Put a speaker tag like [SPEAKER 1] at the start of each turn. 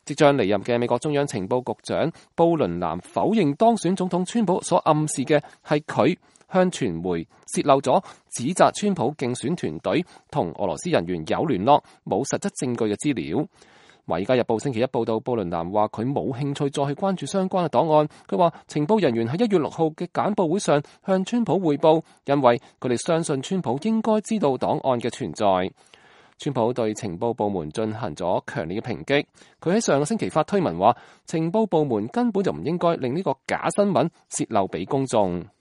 [SPEAKER 1] 即將離任嘅美國中央情報局長布倫南否認當選總統川普所暗示嘅係佢向傳媒泄漏咗指責川普競選團隊同俄羅斯人員有聯絡、冇實質證據嘅資料。《華爾街日報》星期一報道，布倫南話佢冇興趣再去關注相關嘅檔案。佢話情報人員喺1月6號嘅簡報會上向川普匯報，因為佢哋相信川普應該知道檔案嘅存在。川普對情報部門進行咗強烈嘅抨擊。佢喺上個星期發推文話，情報部門根本就唔應該令呢個假新聞泄漏俾公眾。